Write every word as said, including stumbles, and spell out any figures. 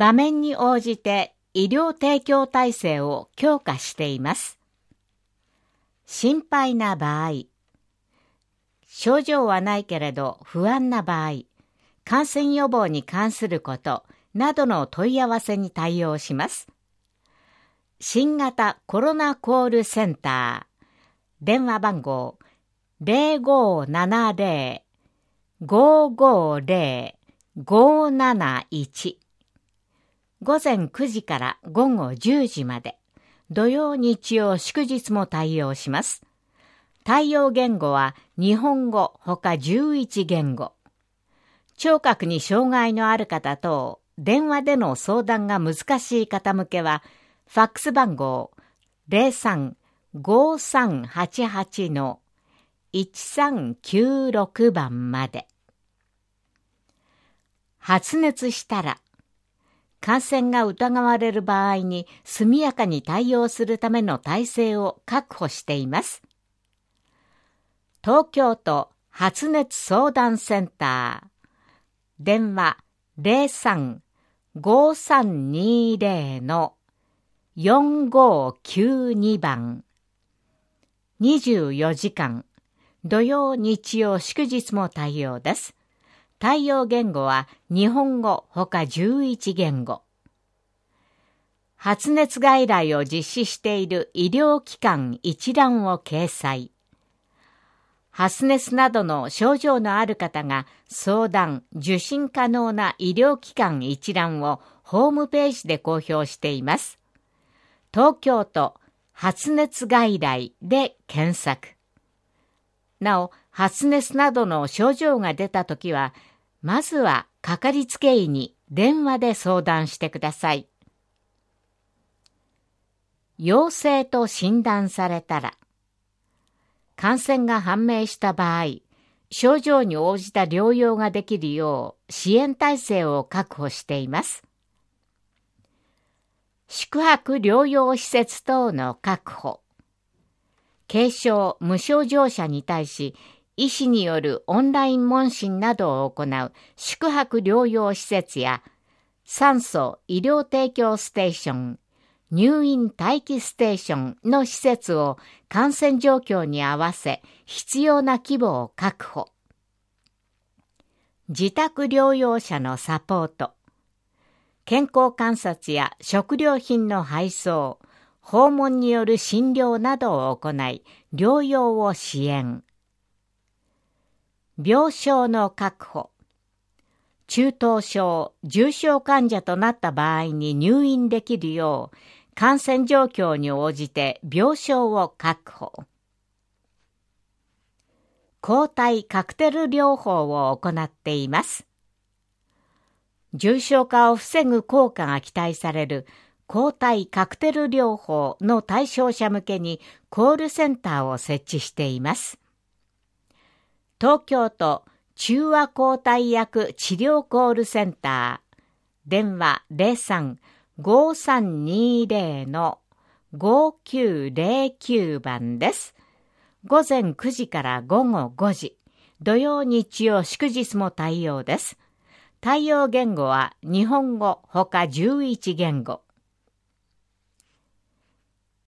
場面に応じて医療提供体制を強化しています。心配な場合、症状はないけれど不安な場合、感染予防に関することなどの問い合わせに対応します。新型コロナコールセンター、電話番号 ゼロごーななゼロ ごーごーゼロ ごーなないち、午前くじから午後じゅうじまで、土曜日曜祝日も対応します。対応言語は日本語ほかじゅういち言語。聴覚に障害のある方と電話での相談が難しい方向けは、ファックス番号 ゼロさん ごーさんはちはち のいちさんきゅうろく 番まで。発熱したら、感染が疑われる場合に速やかに対応するための体制を確保しています。東京都発熱相談センター、電話 ゼロさん ごーさんにゼロ のよんごーきゅうに 番、にじゅうよじかん、土曜日曜祝日も対応です。対応言語は日本語ほかじゅういち言語。発熱外来を実施している医療機関一覧を掲載。発熱などの症状のある方が相談・受診可能な医療機関一覧をホームページで公表しています。東京都発熱外来で検索。なお、発熱などの症状が出たときは、まずはかかりつけ医に電話で相談してください。陽性と診断されたら、感染が判明した場合、症状に応じた療養ができるよう支援体制を確保しています。宿泊療養施設等の確保。軽症・無症状者に対し、医師によるオンライン問診などを行う宿泊療養施設や酸素・医療提供ステーション、入院待機ステーションの施設を感染状況に合わせ必要な規模を確保。自宅療養者のサポート。健康観察や食料品の配送、訪問による診療などを行い、療養を支援。病床の確保。中等症・重症患者となった場合に入院できるよう、感染状況に応じて病床を確保。抗体カクテル療法を行っています。重症化を防ぐ効果が期待される抗体カクテル療法の対象者向けにコールセンターを設置しています。東京都中和抗体薬治療コールセンター、電話 ゼロさん ごーさんにゼロ のごーきゅうゼロきゅう 番です。午前くじから午後ごじ、土曜日曜祝日も対応です。対応言語は日本語ほかじゅういち言語。